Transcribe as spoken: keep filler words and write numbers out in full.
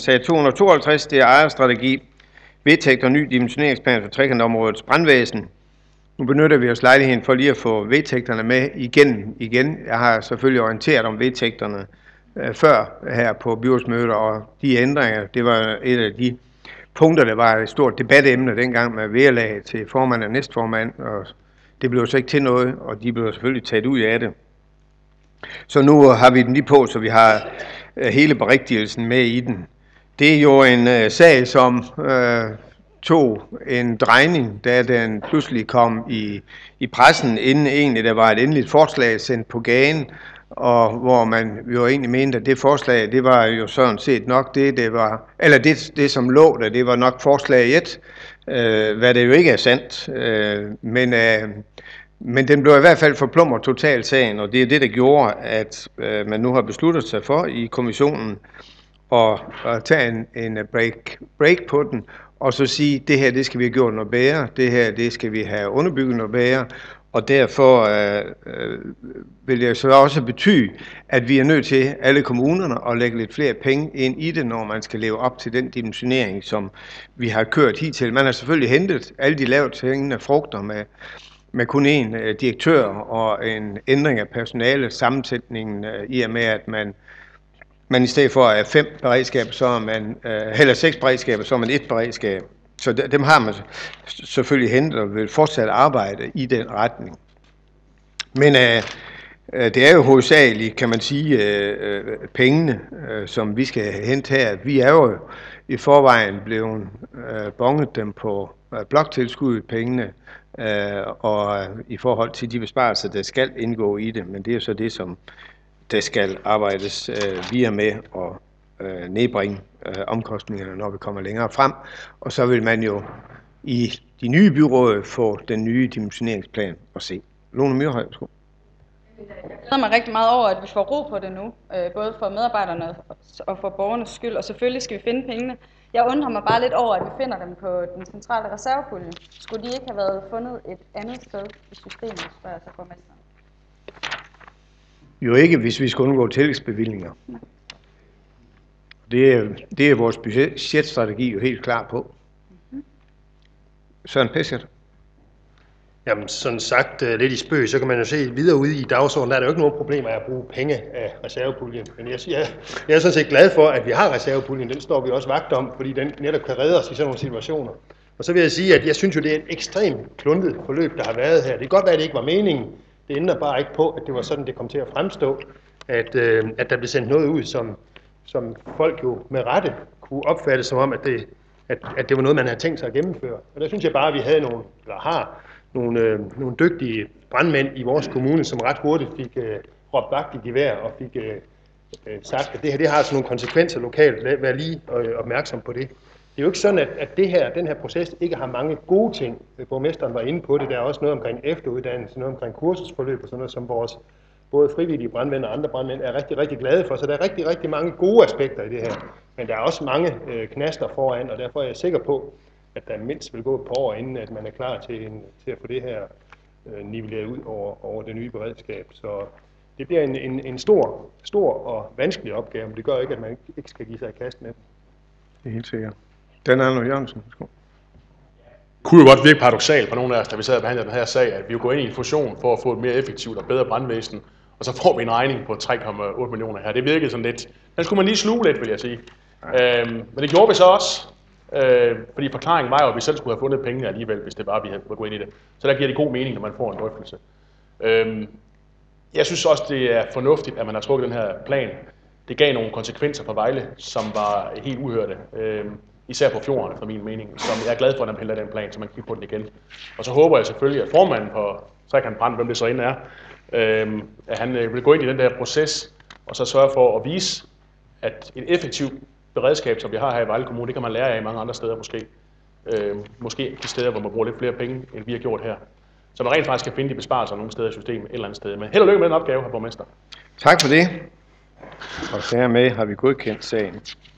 sag to hundrede og tooghalvtreds, det er ejerstrategi, vedtægt og ny dimensioneringsplan for trekantområdets brandvæsen. Nu benytter vi os lejligheden for lige at få vedtægterne med igen igen. Jeg har selvfølgelig orienteret om vedtægterne øh, før her på byrådsmødet, og de ændringer, det var et af de punkter, der var et stort debatemne dengang med vederlag til formand og næstformand, og det blev så ikke til noget, og de blev selvfølgelig taget ud af det. Så nu har vi den lige på, så vi har øh, hele berigtigelsen med i den. Det er jo en øh, sag, som øh, tog en drejning, da den pludselig kom i, i pressen, inden egentlig der var et endeligt forslag sendt på gaden, og hvor man jo egentlig mente, at det forslag, det var jo sådan set nok det, det var, eller det, det som lå der, det var nok forslag et, øh, hvad det jo ikke er sandt, øh, men, øh, men den blev i hvert fald forplumret totalt sagen, og det er det, der gjorde, at øh, man nu har besluttet sig for i kommissionen at, at tage en, en break, break på den, og så sige, det her, det skal vi have gjort noget bedre, det her, det skal vi have underbygget noget bedre, og derfor øh, øh, vil det så også betyde, at vi er nødt til alle kommunerne at lægge lidt flere penge ind i det, når man skal leve op til den dimensionering, som vi har kørt hidtil. Man har selvfølgelig hentet alle de lavt hængende frugter med, med kun én øh, direktør og en ændring af personale sammensætningen, øh, i og med, at man Men i stedet for at fem beredskaber, så er man, øh, eller seks beredskaber, så er man et beredskab. Så de, dem har man selvfølgelig hentet og vil fortsat arbejde i den retning. Men øh, det er jo hovedsageligt, kan man sige, øh, pengene, øh, som vi skal hente her. Vi er jo i forvejen blevet øh, bonget dem på øh, bloktilskuddet pengene, øh, og øh, i forhold til de besparelser, der skal indgå i det. Men det er jo så det, som der skal arbejdes øh, via med at øh, nedbringe øh, omkostningerne, når vi kommer længere frem. Og så vil man jo i de nye byråd få den nye dimensioneringsplan at se. Lone Myrhøj, værsgo. Jeg glæder mig rigtig meget over, at vi får ro på det nu, øh, både for medarbejderne og for borgernes skyld, og selvfølgelig skal vi finde pengene. Jeg undrer mig bare lidt over, at vi finder dem på den centrale reservepulje. Skulle de ikke have været fundet et andet sted i systemet, spørger sig borgmesteren. Jo ikke, hvis vi skal undgå tillægsbevillinger. Det er, det er vores budgetstrategi jo helt klar på. Søren Pessert. Jamen, sådan sagt uh, lidt i spøg, så kan man jo se videre ude i dagsordenen, der er der jo ikke nogen problemer at bruge penge af reservepuljen. Men jeg, jeg, jeg er sådan set glad for, at vi har reservepuljen. Den står vi også vagt om, fordi den netop kan redde os i sådan nogle situationer. Og så vil jeg sige, at jeg synes jo, det er et ekstremt kluntet forløb, der har været her. Det kan godt være, at det ikke var meningen. Det ændrer bare ikke på, at det var sådan, det kom til at fremstå, at, øh, at der blev sendt noget ud, som, som folk jo med rette kunne opfatte som om, at det, at, at det var noget, man havde tænkt sig at gennemføre. Og der synes jeg bare, at vi havde nogle, eller har nogle, øh, nogle dygtige brandmænd i vores kommune, som ret hurtigt fik øh, råbt vagt i gevær og fik øh, øh, sagt, at det her det har altså nogle konsekvenser lokalt. Vær lige øh, opmærksom på det. Det er jo ikke sådan, at, at det her, den her proces ikke har mange gode ting. Borgmesteren var inde på det. Der er også noget omkring efteruddannelse, noget omkring kursusforløb og sådan noget, som vores både frivillige brandmænd og andre brandmænd er rigtig, rigtig glade for. Så der er rigtig, rigtig mange gode aspekter i det her. Men der er også mange øh, knaster foran, og derfor er jeg sikker på, at der mindst vil gå et par år, inden at man er klar til, en, til at få det her øh, nivelleret ud over, over det nye beredskab. Så det bliver en, en, en stor, stor og vanskelig opgave, men det gør ikke, at man ikke skal give sig i kast med det. Det er helt sikkert. Dan Arno Jørgensen, værsgo. Det kunne jo godt virke paradoksalt på nogle af os, da vi sad og behandlede den her sag, at vi jo går ind i en fusion for at få et mere effektivt og bedre brandvæsen, og så får vi en regning på tre komma otte millioner her. Det virkede sådan lidt, den skulle man lige sluge lidt, vil jeg sige. Øhm, men det gjorde vi så også, øh, fordi forklaringen var jo, at vi selv skulle have fundet pengene alligevel, hvis det var, vi havde gået ind i det. Så der giver det god mening, når man får en drøftelse. Øhm, jeg synes også, det er fornuftigt, at man har trukket den her plan. Det gav nogle konsekvenser for Vejle, som var helt uhørte. Øhm, Især på fjordene, for min mening, som jeg er glad for, at man piller den plan, så man kan kigge på den igen. Og så håber jeg selvfølgelig, at formanden på Trekant Brand, hvem det så end er, øh, at han øh, vil gå ind i den der proces, og så sørge for at vise, at et effektivt beredskab, som vi har her i Vejle Kommune, det kan man lære af i mange andre steder måske. Øh, måske de steder, hvor man bruger lidt flere penge, end vi har gjort her. Så man rent faktisk kan finde de besparelser nogle steder i systemet, et eller andet sted. Men held og lykke med den opgave, hr. borgmester. Tak for det. Og dermed har vi godkendt sagen.